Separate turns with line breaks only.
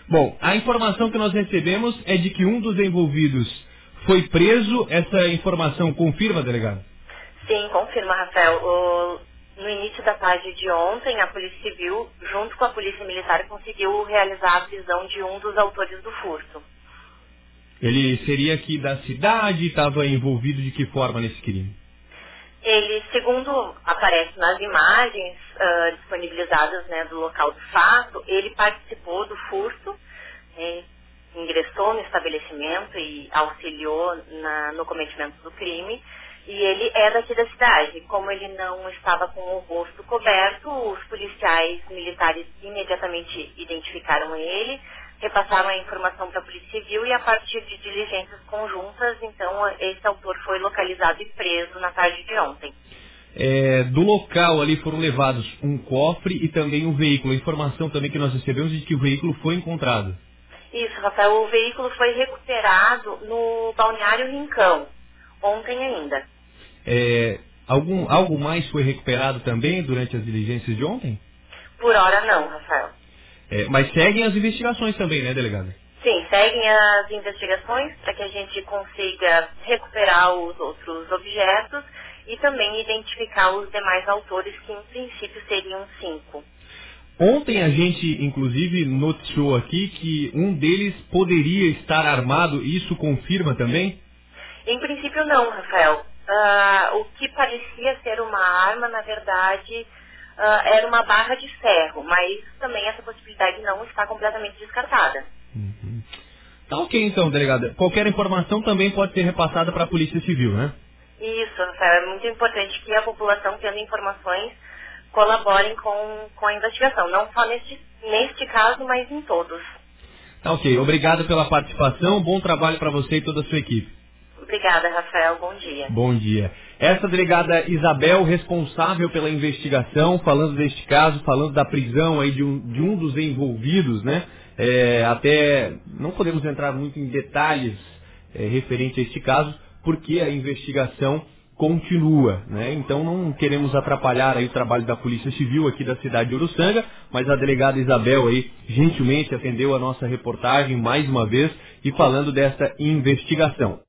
Bom, a informação que nós recebemos é de que um dos envolvidos foi preso. Essa informação confirma, delegado?
Sim, confirma, Rafael. No início da tarde de ontem, a Polícia Civil, junto com a Polícia Militar, conseguiu realizar a prisão de um dos autores do furto.
Ele seria aqui da cidade, estava envolvido de que forma nesse crime?
Ele, segundo aparece nas imagens disponibilizadas, né, do local do fato, ele participou do furto, ingressou no estabelecimento e auxiliou no cometimento do crime. E ele é daqui da cidade. Como ele não estava com o rosto coberto, os policiais militares imediatamente identificaram ele, repassaram a informação para a Polícia Civil e a partir de diligências conjuntas, então, esse autor foi localizado e preso na tarde de ontem.
Do local ali foram levados um cofre e também um veículo. A informação também que nós recebemos é de que o veículo foi encontrado.
Isso, Rafael. O veículo foi recuperado no Balneário Rincão, ontem ainda.
Algo mais foi recuperado também durante as diligências de ontem?
Por hora não, Rafael.
Mas seguem as investigações também, né, delegada?
Sim, seguem as investigações para que a gente consiga recuperar os outros objetos e também identificar os demais autores, que em princípio seriam 5.
Ontem a gente, inclusive, noticiou aqui que um deles poderia estar armado. Isso confirma também?
Em princípio não, Rafael. O que parecia ser uma arma, na verdade, era uma barra de ferro, mas também essa possibilidade não está completamente descartada.
Uhum. Tá ok então, delegada. Qualquer informação também pode ser repassada para a Polícia Civil, né?
Isso, Rafael. É muito importante que a população, tendo informações, colaborem com a investigação. Não só neste caso, mas em todos.
Tá ok. Obrigado pela participação. Bom trabalho para você e toda a sua equipe.
Obrigada, Rafael. Bom dia.
Bom dia. Essa delegada Isabel, responsável pela investigação, falando deste caso, falando da prisão aí de um dos envolvidos, né? Até não podemos entrar muito em detalhes referente a este caso, porque a investigação continua, né? Então não queremos atrapalhar aí o trabalho da Polícia Civil aqui da cidade de Uruçanga, mas a delegada Isabel aí gentilmente atendeu a nossa reportagem mais uma vez e falando dessa investigação.